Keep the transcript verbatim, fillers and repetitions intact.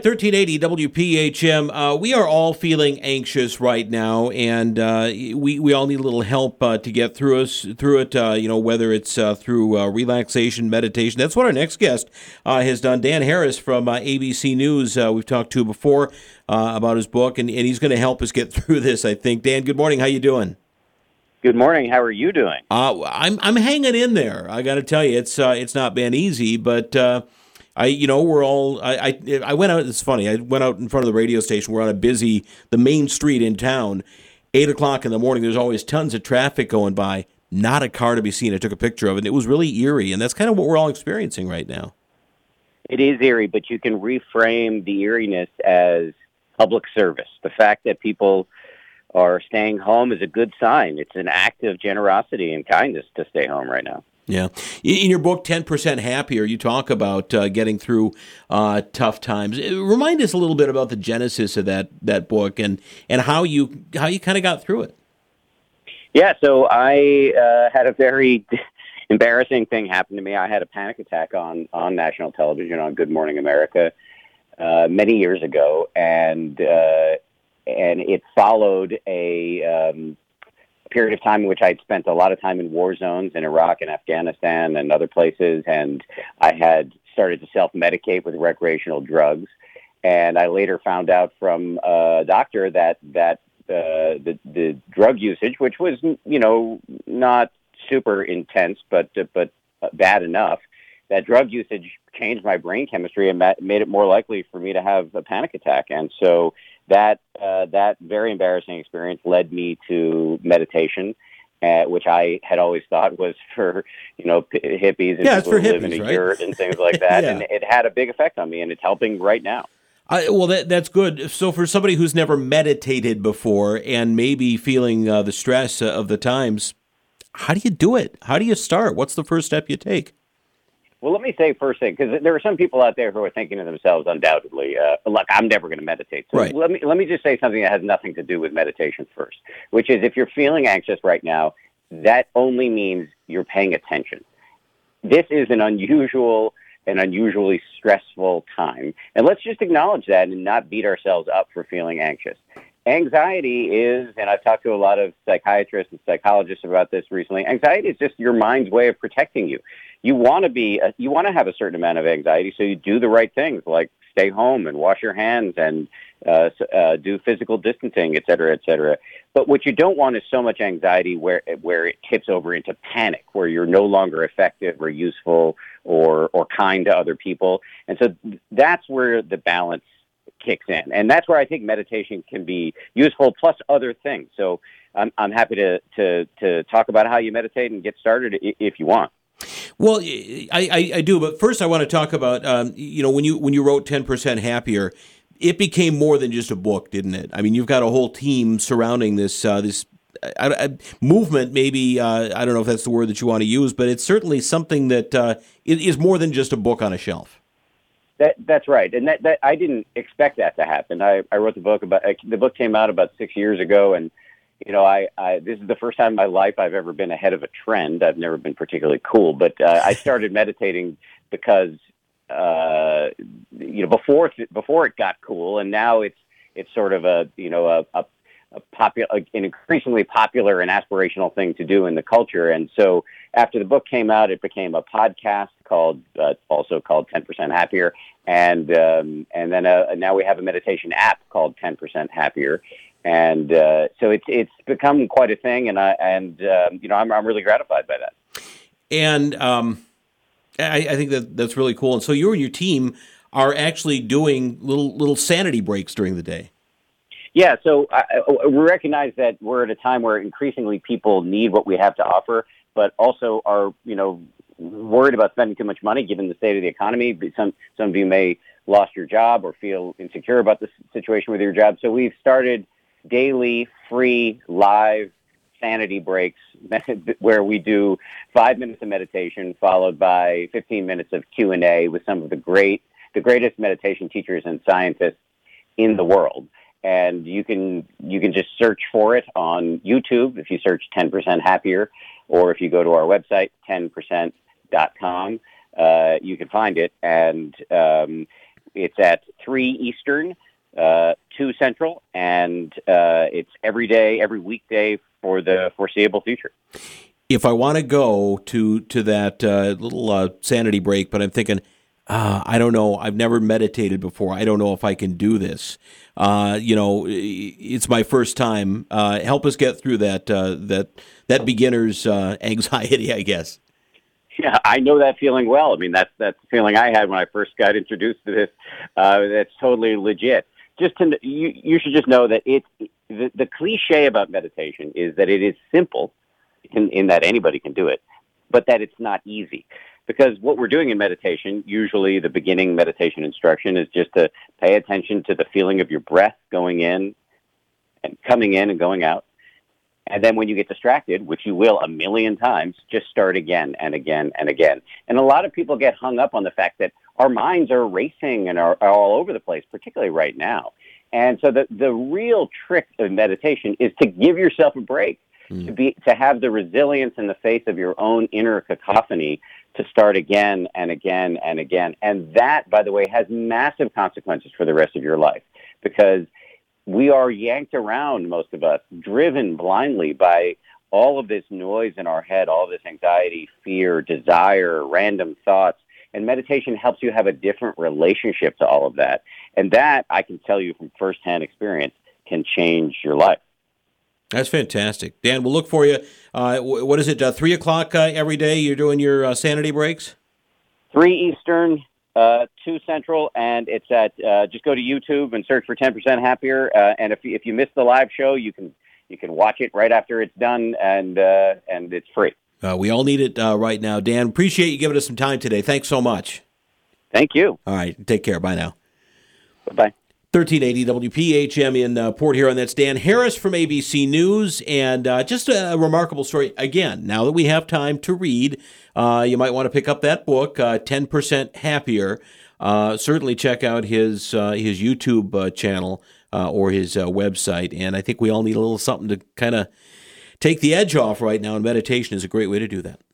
thirteen eighty W P H M. Uh, we are all feeling anxious right now, and uh, we we all need a little help uh, to get through us through it. Uh, you know, whether it's uh, through uh, relaxation, meditation. That's what our next guest uh, has done. Dan Harris from uh, A B C News. Uh, we've talked to before uh, about his book, and, and he's going to help us get through this, I think. Dan, good morning. How you doing? Good morning. How are you doing? Uh, I'm I'm hanging in there. I got to tell you, it's uh, it's not been easy, but. Uh, I, you know, we're all, I, I, I went out, it's funny, I went out in front of the radio station, we're on a busy, the main street in town, eight o'clock in the morning, there's always tons of traffic going by, not a car to be seen. I took a picture of it, and it was really eerie, and that's kind of what we're all experiencing right now. It is eerie, but you can reframe the eeriness as public service. The fact that people are staying home is a good sign. It's an act of generosity and kindness to stay home right now. Yeah. In your book, ten percent Happier, you talk about uh, getting through uh, tough times. Remind us a little bit about the genesis of that that book and, and how you how you kind of got through it. Yeah, so I uh, had a very embarrassing thing happen to me. I had a panic attack on, on national television on Good Morning America uh, many years ago, and uh, and it followed a... Um, period of time in which I'd spent a lot of time in war zones in Iraq and Afghanistan and other places, and I had started to self-medicate with recreational drugs. And I later found out from a doctor that that uh, the the drug usage, which was you know not super intense but but bad enough, that drug usage changed my brain chemistry and made it more likely for me to have a panic attack. And so that uh, that very embarrassing experience led me to meditation, uh, which I had always thought was for, you know, p- hippies and yeah, people who live hippies, in a right? yurt and things like that. yeah. And it had a big effect on me, and it's helping right now. I, well, that, that's good. So for somebody who's never meditated before and maybe feeling uh, the stress of the times, how do you do it? How do you start? What's the first step you take? Well, let me say first thing, because there are some people out there who are thinking to themselves, undoubtedly, uh, look, I'm never going to meditate. So right. let me let me just say something that has nothing to do with meditation first, which is if you're feeling anxious right now, that only means you're paying attention. This is an unusual and unusually stressful time, and let's just acknowledge that and not beat ourselves up for feeling anxious. Anxiety is, and I've talked to a lot of psychiatrists and psychologists about this recently, anxiety is just your mind's way of protecting you. You want to be, uh, you want to have a certain amount of anxiety, so you do the right things, like stay home and wash your hands and uh, uh, do physical distancing, et cetera, et cetera. But what you don't want is so much anxiety where where it tips over into panic, where you're no longer effective or useful or or kind to other people. And so that's where the balance kicks in. And that's where I think meditation can be useful, plus other things. So I'm, I'm happy to, to, to talk about how you meditate and get started if you want. Well, I, I, I do, but first I want to talk about, um, you know, when you when you wrote ten percent Happier, it became more than just a book, didn't it? I mean, you've got a whole team surrounding this uh, this uh, uh, movement, maybe, uh, I don't know if that's the word that you want to use, but it's certainly something that uh, is more than just a book on a shelf. That, that's right, and that, that I didn't expect that to happen. I, I wrote the book about uh, the book came out about six years ago, and you know, I, I this is the first time in my life I've ever been ahead of a trend. I've never been particularly cool, but uh, I started meditating because uh, you know before before it got cool, and now it's it's sort of a you know a, a, a popular, an increasingly popular and aspirational thing to do in the culture. And so after the book came out, it became a podcast called uh, also called ten percent Happier, and um, and then uh, now we have a meditation app called ten percent Happier. And uh, so it's it's become quite a thing, and I and um, you know I'm I'm really gratified by that. And um, I, I think that that's really cool. And so you and your team are actually doing little little sanity breaks during the day. Yeah, so I, we recognize that we're at a time where increasingly people need what we have to offer, but also are you know worried about spending too much money given the state of the economy. Some some of you may lost your job or feel insecure about the situation with your job. So we've started daily free live sanity breaks where we do five minutes of meditation followed by fifteen minutes of Q and A with some of the great, the greatest meditation teachers and scientists in the world. And you can you can just search for it on YouTube if you search ten percent Happier, or if you go to our website, ten percent dot com, uh, you can find it. And um, it's at three Eastern, uh, two Central, and uh, it's every day, every weekday for the foreseeable future. If I want to go to to that uh, little uh, sanity break, but I'm thinking, uh, I don't know, I've never meditated before. I don't know if I can do this. Uh, you know, it's my first time. Uh, help us get through that uh, that that beginner's uh, anxiety, I guess. Yeah, I know that feeling well. I mean, that's that's the feeling I had when I first got introduced to this. Uh, that's totally legit. Just to you, you should just know that it the, the cliche about meditation is that it is simple, in, in that anybody can do it, but that it's not easy. Because what we're doing in meditation, usually the beginning meditation instruction is just to pay attention to the feeling of your breath going in and coming in and going out. And then when you get distracted, which you will a million times, just start again and again and again. And a lot of people get hung up on the fact that our minds are racing and are, are all over the place, particularly right now. And so the, the real trick of meditation is to give yourself a break, mm. to be to have the resilience in the face of your own inner cacophony to start again and again and again. And that, by the way, has massive consequences for the rest of your life, because we are yanked around, most of us, driven blindly by all of this noise in our head, all of this anxiety, fear, desire, random thoughts. And meditation helps you have a different relationship to all of that. And that, I can tell you from firsthand experience, can change your life. That's fantastic. Dan, we'll look for you. Uh, what is it, uh, three o'clock uh, every day you're doing your uh, sanity breaks? three Eastern, uh, two Central, and it's at, uh, just go to YouTube and search for ten percent Happier. Uh, and if you, if you miss the live show, you can you can watch it right after it's done, and uh, and it's free. Uh, we all need it uh, right now. Dan, appreciate you giving us some time today. Thanks so much. Thank you. All right, take care. Bye now. Bye-bye. thirteen eighty W P H M in uh, Port Huron. That's Dan Harris from A B C News. And uh, just a, a remarkable story. Again, now that we have time to read, uh, you might want to pick up that book, uh, ten percent Happier. Uh, certainly check out his uh, his YouTube uh, channel uh, or his uh, website. And I think we all need a little something to kind of take the edge off right now, and meditation is a great way to do that.